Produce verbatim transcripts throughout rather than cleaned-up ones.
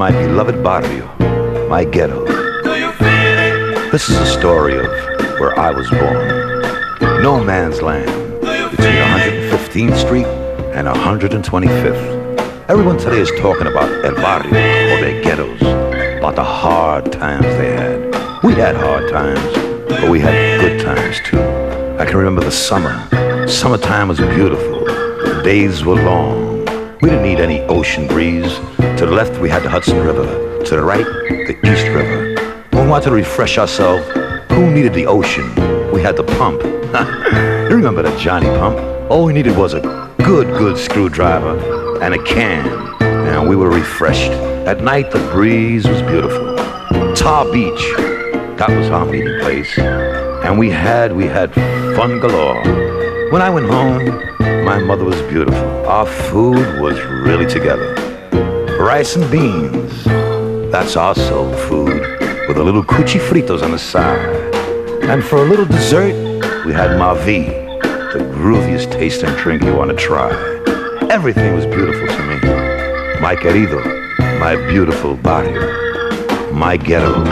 my beloved barrio, my ghetto. This is a story of where I was born. No man's land between one hundred fifteenth Street and one hundred twenty-fifth. Everyone today is talking about El Barrio or their ghettos, about the hard times they had. We had hard times, but we had good times too. I can remember the summer. Summertime was beautiful. The days were long. We didn't need any ocean breeze. To the left, we had the Hudson River. To the right, the East River. When we wanted to refresh ourselves, who needed the ocean? We had the pump. You remember the Johnny pump? All we needed was a good, good screwdriver and a can, and we were refreshed. At night, the breeze was beautiful. Tar Beach, that was our meeting place. And we had, we had fun galore. When I went home, my mother was beautiful. Our food was really together. Rice and beans, that's our soul food, with a little cuchi fritos on the side. And for a little dessert, we had Mavi, the grooviest taste and drink you want to try. Everything was beautiful to me. My querido, my beautiful barrio, my ghetto.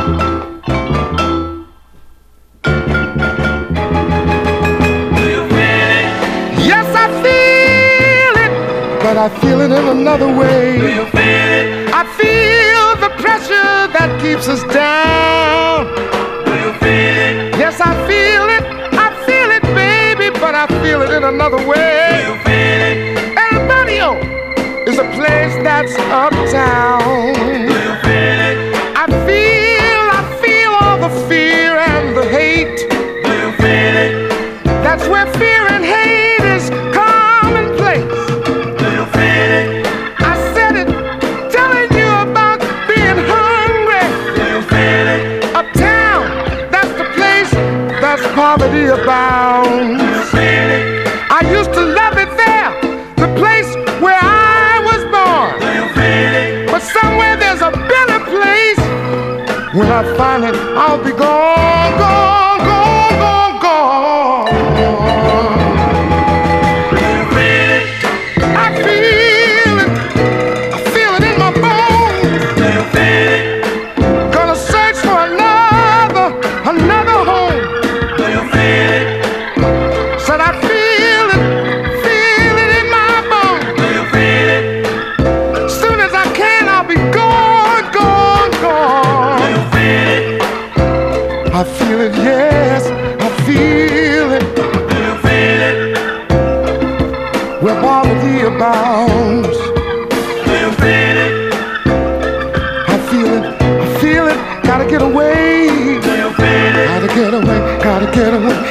But I feel it in another way. Do you feel it? I feel the pressure that keeps us down. Do you feel it? Yes, I feel it. I feel it, baby, but I feel it in another way. Do you feel it? El Barrio is a place that's uptown. Do you feel it? I feel, I feel all the fear and the hate. Do you feel it? That's where fear and hate is commonplace. I said it, telling you about being hungry. Do you feel it? Uptown, that's the place that's poverty abounds. Do you feel it? I used to love it there, the place where I was born. Do you feel it? But somewhere there's a better place. When I find it, I'll be gone, gone, gone, gone, gone. Do you feel it? I feel it. I feel it in my bones. Do you feel it? Gonna search for another, another home. Do you feel it? Said I feel it, feel it in my bones. Do you feel it? Soon as I can, I'll be gone, gone, Do gone. you feel it? I feel it, yes, I feel it. Do you feel it? Where poverty abounds. Do you feel it? I feel it, I feel it. Gotta get away. Do you feel it? Gotta get away, gotta get away,